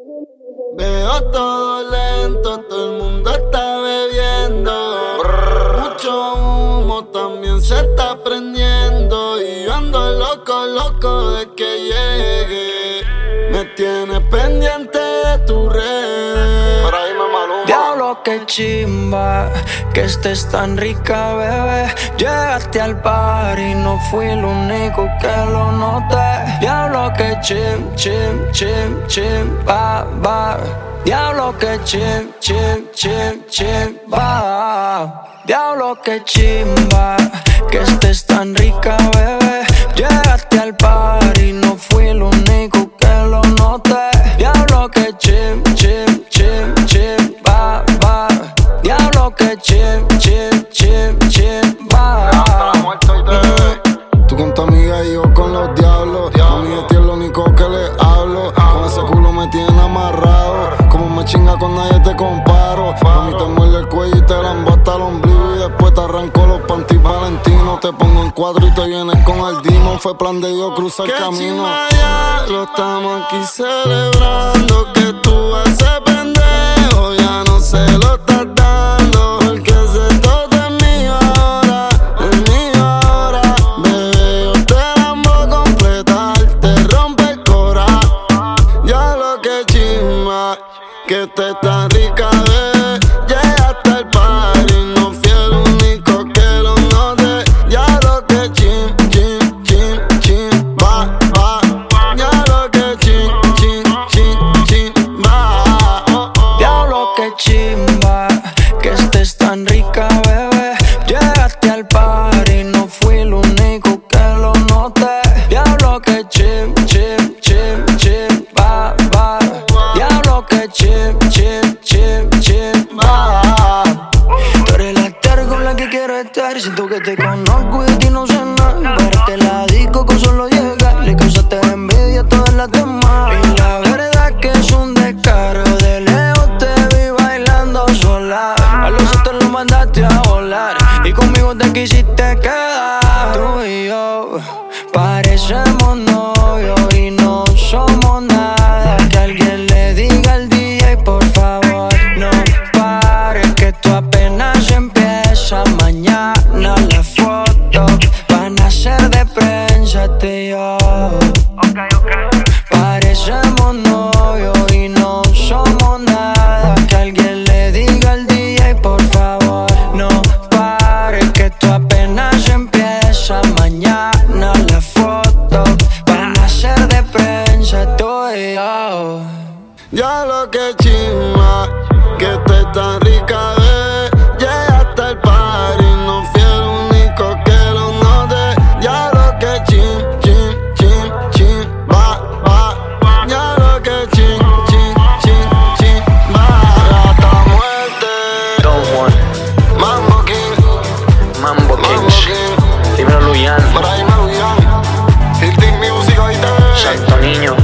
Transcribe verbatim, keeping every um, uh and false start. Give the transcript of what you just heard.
Veo todo lento, todo el mundo está bebiendo. Mucho humo también se está prendiendo. Y yo ando loco, loco de que llegue. Me tienes pendiente de tu red. Por ahí me maluma. Diablo, que chimba, que estés tan rica, bebé. Llegaste al par y no fui el único que lo noté. Diablo, que chim, chim, chim, chim, ba, ba. Diablo, que chim, chim, chim, chim, ba. Diablo, que chimba, que estés tan rica, bebé. Llegaste al par y no fui el único que lo noté. Diablo, que chim, chim, chim, chim, ba, ba. Diablo, que chim, chim, chim, chim, ba. Tú con tu amiga y yo con los diablos. A mí de ti es lo único que le hablo. Con ese culo me tiene amarrado. Como me chinga con nadie te comparo. A mí te muerde el cuello y te la embata el ombligo. Y después te arranco los panties valentinos. Te pongo en cuadro y te vienes con el Dimo. Fue plan de Dios cruzar el camino. Ya lo estamos aquí celebrando. Que tú haces pendejo, ya no se lo estás dando. Porque ese todo es mío ahora, es mío ahora. Bebé, yo te la amo completar, te rompe el cora. Ya lo que chimba, que te está rica, bebé. Llegaste al party, no fui el único que lo noté. Ya lo que chim, chim, chim, chim, va, va. Ya lo que chim, chim, chim, chim, va. Diablo, que chimba, que estés tan rica, bebé. Llegaste al par y no fui el único que lo noté. Diablo, que chim, chim, chim, chim, ba, ba. Diablo, que chim, chim, chim, chim, ba. Tú eres la estar con la que quiero estar. Siento que te conozco y de ti no sé nada. Pararte la disco con solo llegar. Le causaste envidia a todas las demás. Y la verdad que es un descaro. De lejos te vi bailando sola. A los otros los mandaste a volar. Y conmigo te quisiste quedar. Tú y yo parecemos novios y no somos nada. Que alguien le diga al D J, por favor, no pares, que esto apenas empieza. Mañana las fotos van a ser de prensa, tú y yo. Parecemos novios y no somos nada. Que alguien le diga al D J, por favor, no pares, que esto apenas empieza. Mañana las fotos van a ser de prensa, tú y yo. Ya lo que chimba, que te está rica, bebé. Llegaste al party, no fui el único que lo noté. Ya lo que chim, chim, chim, chim, va, va. Ya lo que chim, chim, chim, chim, va. Hasta muerte. Don't want Mambo King, Mambo Mambo Kings. King. Dímelo, Luyan. Por ahí me Luyan. Hilting Music, oíste. Santo Niño.